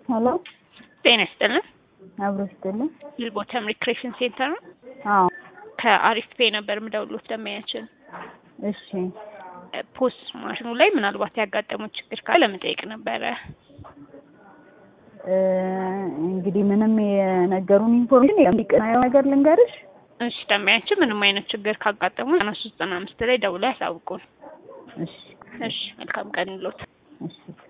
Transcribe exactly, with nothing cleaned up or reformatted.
ሄሎ ጤና ይስጥልን። አብሮ ይስጥልን። ልቦተም ሪክሬሽን ሴንተር ነው። አዎ ከአሪፍ ፔ ነበር ምደውሎት ለማያችን። እሺ ፖስት ማሽኑ ላይ ምናልባት ያጋጠመው ችግር ካለ ለመጠየቅ ነበረ። እንግዲህ ምንም የነገሩን ኢንፎርሜሽን የሚቀናየው ነገር ልንገርሽ። እሺ ለማያችን ምንም አይነት ችግር ካጋጠሙ ዘጠና ሶስት ዘጠና አምስት ላይ ደውለው ያሳውቁን። እሺ እሺ መልካም ቀን ይሎት። እሺ